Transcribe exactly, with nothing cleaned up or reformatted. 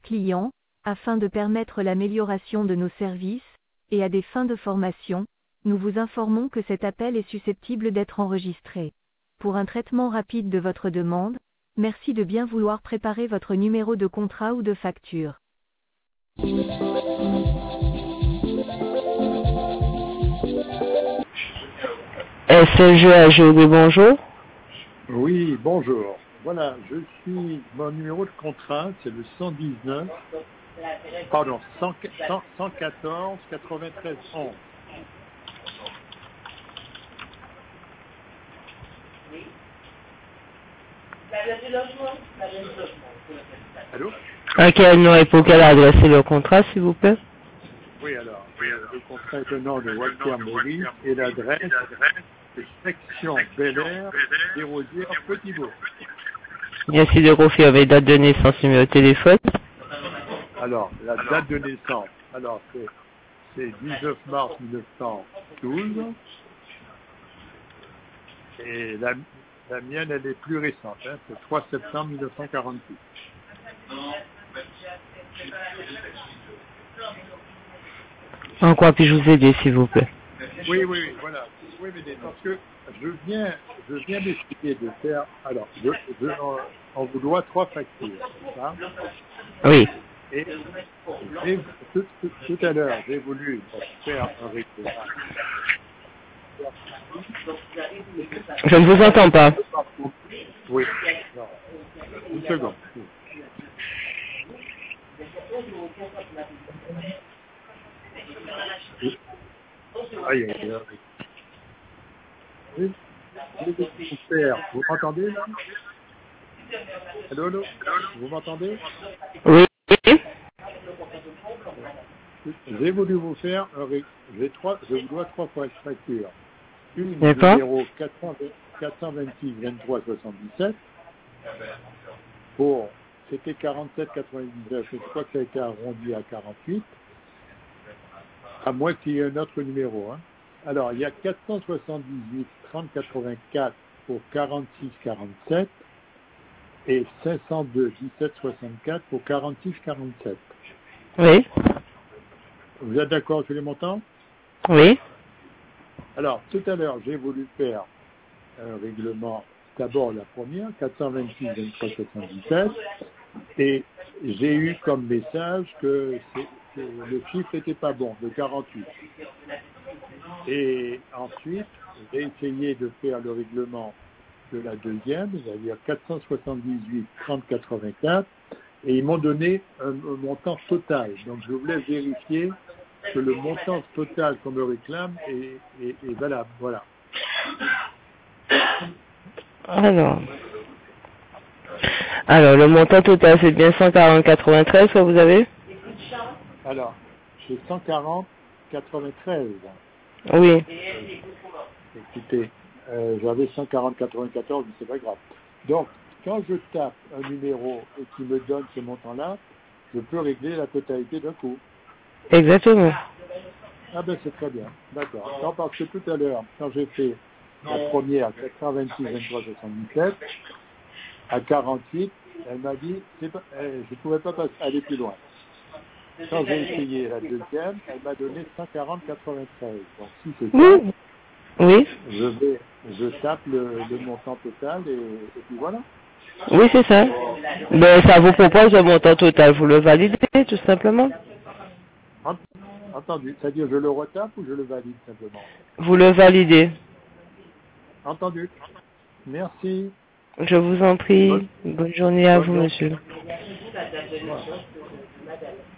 clients, afin de permettre l'amélioration de nos services, et à des fins de formation, nous vous informons que cet appel est susceptible d'être enregistré. Pour un traitement rapide de votre demande, merci de bien vouloir préparer votre numéro de contrat ou de facture. S L G A G O B, bonjour. Oui, bonjour. Voilà, je suis, mon numéro de contrat, c'est le cent dix-neuf, pardon, cent, cent, cent quatorze quatre-vingt-treize onze. Allô? À quel nom et pour quelle adresse est le contrat, s'il vous plaît? Oui, alors, le contrat est au nom de Walter Maurice et l'adresse est section Bel Air, Héraudière, Petit-Bourg. Merci de confirmer date de naissance, numéro de téléphone. Alors, la date de naissance, alors c'est, c'est dix-neuf mars mille neuf cent douze et la, la mienne, elle est plus récente, hein, c'est trois septembre mille neuf cent quarante-huit. En quoi puis-je vous aider, s'il vous plaît? Oui, oui, oui, voilà. Oui, mais parce que je viens, je viens d'essayer de faire. Alors, je, je, on vous doit trois factures, ça. Oui. Et, et tout, tout, tout à l'heure, j'ai voulu faire un règlement. Je ne vous entends pas. Oui. Non. Une seconde. Aïe, aïe, aïe. Oui. Vous m'entendez là? Allô, allô? Vous m'entendez? Oui. J'ai voulu vous faire un ré... j'ai trois, je vous dois trois factures. Une D'accord. numéro quatre cent vingt-six vingt-trois soixante-dix-sept pour, c'était quarante-sept quatre-vingt-dix-neuf, et je crois que ça a été arrondi à quarante-huit, à moins qu'il y ait un autre numéro. Hein. Alors, il y a quatre cent soixante-dix-huit trente quatre-vingt-quatre pour quarante-six quarante-sept et cinq cent deux dix-sept soixante-quatre pour quarante-six quarante-sept. Oui. Vous êtes d'accord sur les montants? Oui. Alors, tout à l'heure, j'ai voulu faire un règlement, d'abord la première, quatre cent vingt-six vingt-trois soixante-dix-sept, et j'ai eu comme message que, que le chiffre n'était pas bon, de quarante-huit. Et ensuite, j'ai essayé de faire le règlement de la deuxième, c'est-à-dire quatre cent soixante-dix-huit trente quatre-vingt-quatre, et ils m'ont donné un, un montant total. Donc, je voulais vérifier que le montant total qu'on me réclame est, est, est valable. Voilà. Alors. Alors, le montant total, c'est bien cent quarante quatre-vingt-treize que vous avez? Alors, c'est cent quarante quatre-vingt-treize. Oui. Écoutez, euh, j'avais cent quarante quatre-vingt-quatorze, mais c'est pas grave. Donc, quand je tape un numéro et qu'il me donne ce montant-là, je peux régler la totalité d'un coup. Exactement. Ah ben c'est très bien, d'accord. Non, parce que tout à l'heure, quand j'ai fait la première, quatre cent vingt-six vingt-trois soixante-dix-sept, à quarante-huit, elle m'a dit, c'est pas, euh, je ne pouvais pas passer, aller plus loin. Quand j'ai essayé la deuxième, elle m'a donné cent quarante quatre-vingt-treize. Donc si c'est ça, Oui. Oui. je vais, je tape le, le montant total et, et puis voilà. Oui, c'est ça. Mais ça vous propose le montant total. Vous le validez, tout simplement. Entendu. C'est-à-dire, je le retape ou je le valide simplement? Vous le validez. Entendu. Merci. Je vous en prie. Bonne, Bonne journée à bonne vous, journée. monsieur. Voilà.